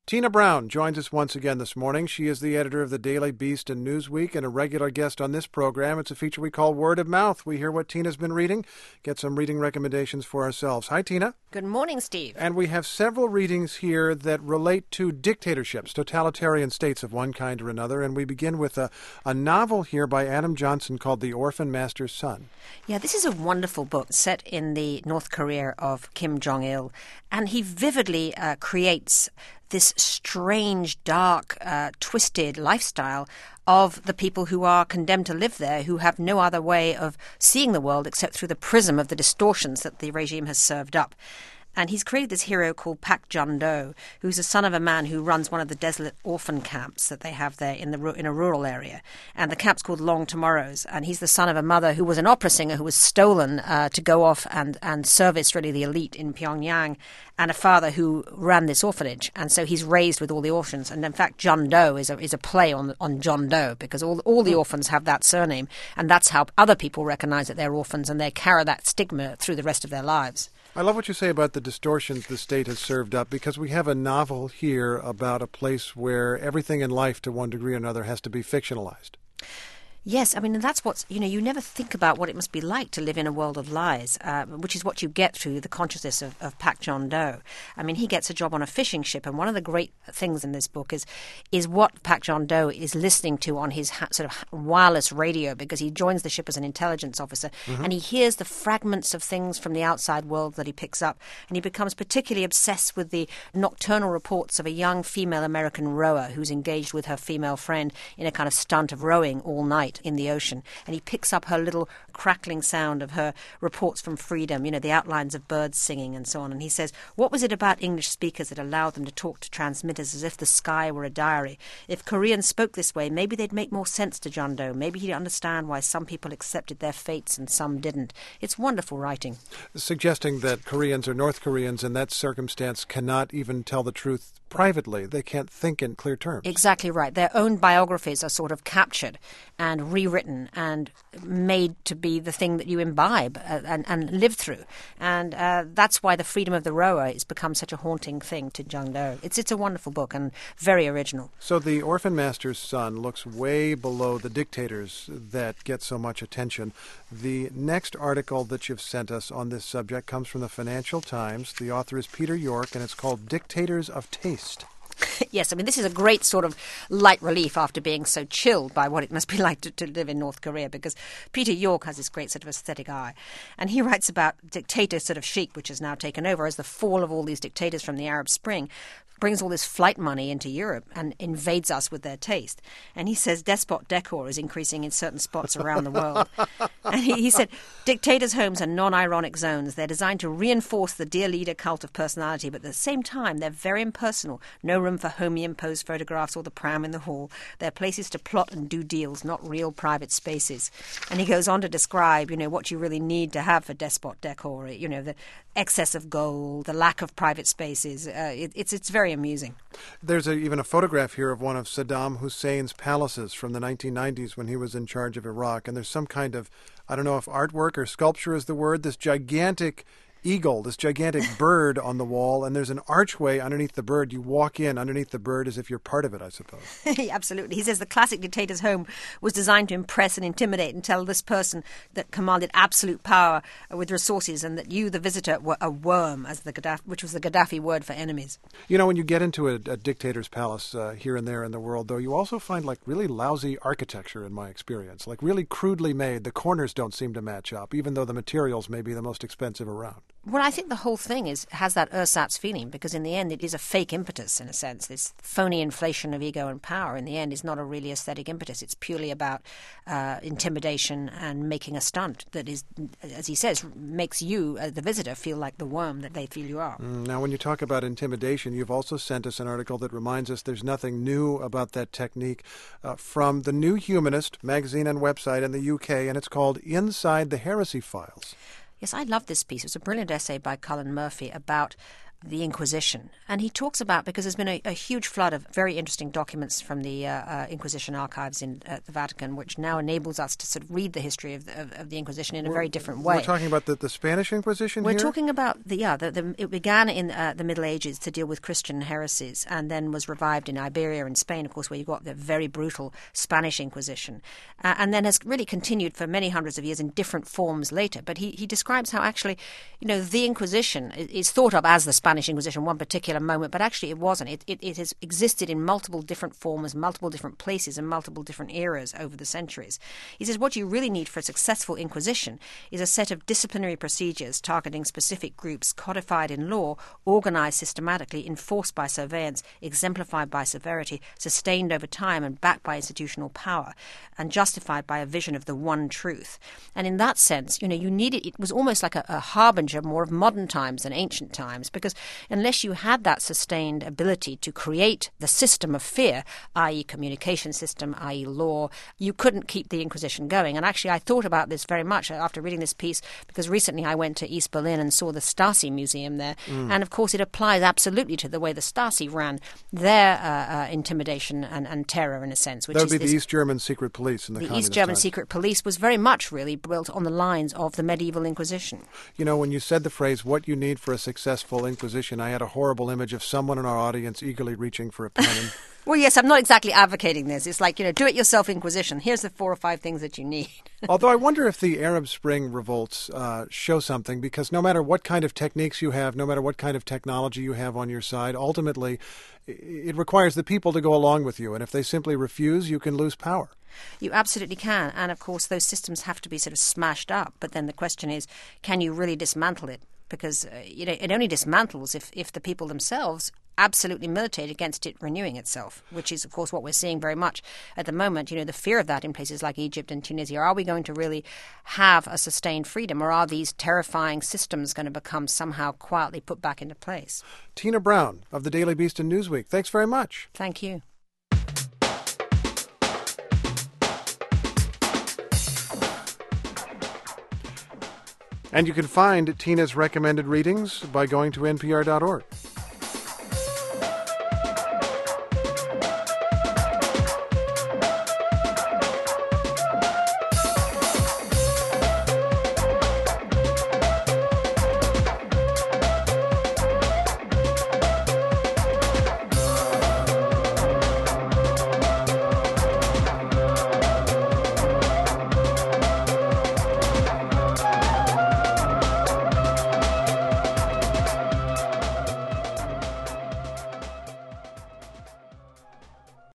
Tina Brown joins us once again this morning. She is the editor of the Daily Beast and Newsweek and a regular guest on this program. It's a feature we call Word of Mouth. We hear what Tina's been reading, get some reading recommendations for ourselves. Hi, Tina. Good morning, Steve. And we have several readings here that relate to dictatorships, totalitarian states of one kind or another. And we begin with a novel here by Adam Johnson called The Orphan Master's Son. Yeah, this is a wonderful book set in the North Korea of Kim Jong-il. And he vividly creates this strange, dark, twisted lifestyle of the people who are condemned to live there, who have no other way of seeing the world except through the prism of the distortions that the regime has served up. And he's created this hero called Pak Jun-do, who's the son of a man who runs one of the desolate orphan camps that they have there in a rural area. And the camp's called Long Tomorrows. And he's the son of a mother who was an opera singer who was stolen to go off and service really the elite in Pyongyang, and a father who ran this orphanage. And so he's raised with all the orphans. And in fact, Jun-do is a play on John Doe, because all the orphans have that surname. And that's how other people recognize that they're orphans, and they carry that stigma through the rest of their lives. I love what you say about the distortions the state has served up, because we have a novel here about a place where everything in life, to one degree or another, has to be fictionalized. Yes, I mean, and that's what's, you never think about what it must be like to live in a world of lies, which is what you get through the consciousness of Pak Jun-do. I mean, he gets a job on a fishing ship, and one of the great things in this book is what Pak Jun-do is listening to on his sort of wireless radio, because he joins the ship as an intelligence officer, and he hears the fragments of things from the outside world that he picks up, and he becomes particularly obsessed with the nocturnal reports of a young female American rower who's engaged with her female friend in a kind of stunt of rowing all night in the ocean, and he picks up her little crackling sound of her reports from freedom, the outlines of birds singing and so on. And he says, what was it about English speakers that allowed them to talk to transmitters as if the sky were a diary? If Koreans spoke this way, maybe they'd make more sense to John Doe. Maybe he'd understand why some people accepted their fates and some didn't. It's wonderful writing. Suggesting that Koreans or North Koreans in that circumstance cannot even tell the truth privately. They can't think in clear terms. Exactly right. Their own biographies are sort of captured and rewritten and made to be the thing that you imbibe and live through. And that's why the freedom of the rower has become such a haunting thing to Jung Do. It's a wonderful book and very original. So The Orphan Master's Son looks way below the dictators that get so much attention. The next article that you've sent us on this subject comes from the Financial Times. The author is Peter York, and it's called Dictators of Taste. Yes, I mean, this is a great sort of light relief after being so chilled by what it must be like to live in North Korea, because Peter York has this great sort of aesthetic eye. And he writes about dictator sort of chic, which has now taken over as the fall of all these dictators from the Arab Spring brings all this flight money into Europe and invades us with their taste. And he says despot decor is increasing in certain spots around the world. And he said, dictators' homes are non-ironic zones. They're designed to reinforce the dear leader cult of personality, but at the same time, they're very impersonal. No room for homely imposed photographs or the pram in the hall. They're places to plot and do deals, not real private spaces. And he goes on to describe, what you really need to have for despot decor, the excess of gold, the lack of private spaces. It's very amusing. There's even a photograph here of one of Saddam Hussein's palaces from the 1990s when he was in charge of Iraq. And there's some kind of, I don't know if artwork or sculpture is the word, this gigantic eagle, this gigantic bird on the wall, and there's an archway underneath the bird. You walk in underneath the bird as if you're part of it, I suppose. Absolutely. He says the classic dictator's home was designed to impress and intimidate and tell this person that commanded absolute power with resources, and that you, the visitor, were a worm, as which was the Gaddafi word for enemies. When you get into a dictator's palace here and there in the world, though, you also find really lousy architecture, in my experience, really crudely made. The corners don't seem to match up, even though the materials may be the most expensive around. Well, I think the whole thing has that ersatz feeling, because in the end it is a fake impetus, in a sense. This phony inflation of ego and power in the end is not a really aesthetic impetus. It's purely about intimidation and making a stunt that is, as he says, makes you, the visitor, feel like the worm that they feel you are. Now, when you talk about intimidation, you've also sent us an article that reminds us there's nothing new about that technique from the New Humanist magazine and website in the UK, and it's called Inside the Heresy Files. Yes, I love this piece. It's a brilliant essay by Colin Murphy about the Inquisition. And he talks about, because there's been a huge flood of very interesting documents from the Inquisition archives in the Vatican, which now enables us to sort of read the history of the Inquisition in a very different way. We're talking about the Spanish Inquisition We're here? talking about, it began in the Middle Ages to deal with Christian heresies, and then was revived in Iberia and Spain, of course, where you got the very brutal Spanish Inquisition, and then has really continued for many hundreds of years in different forms later. But he describes how actually, the Inquisition is thought of as the Spanish Inquisition, one particular moment, but actually it wasn't. It has existed in multiple different forms, multiple different places, and multiple different eras over the centuries. He says what you really need for a successful Inquisition is a set of disciplinary procedures targeting specific groups, codified in law, organized systematically, enforced by surveillance, exemplified by severity, sustained over time, and backed by institutional power, and justified by a vision of the one truth. And in that sense, you needed, it was almost like a harbinger more of modern times than ancient times, because unless you had that sustained ability to create the system of fear, i.e. communication system, i.e. law, you couldn't keep the Inquisition going. And actually I thought about this very much after reading this piece, because recently I went to East Berlin and saw the Stasi Museum there. And of course it applies absolutely to the way the Stasi ran their intimidation and terror, in a sense. Which that would is be the East German secret police in the communist East German times. secret police was very much really built on the lines of the medieval Inquisition. When you said the phrase, what you need for a successful Inquisition, I had a horrible image of someone in our audience eagerly reaching for a pen. And Well, yes, I'm not exactly advocating this. It's like, do-it-yourself Inquisition. Here's the 4 or 5 things that you need. although I wonder if the Arab Spring revolts show something, because no matter what kind of techniques you have, no matter what kind of technology you have on your side, ultimately it requires the people to go along with you. And if they simply refuse, you can lose power. You absolutely can. And, of course, those systems have to be sort of smashed up. But then the question is, can you really dismantle it? Because it only dismantles if the people themselves absolutely militate against it renewing itself, which is, of course, what we're seeing very much at the moment. The fear of that in places like Egypt and Tunisia. Are we going to really have a sustained freedom, or are these terrifying systems going to become somehow quietly put back into place? Tina Brown of the Daily Beast and Newsweek, thanks very much. Thank you. And you can find Tina's recommended readings by going to npr.org.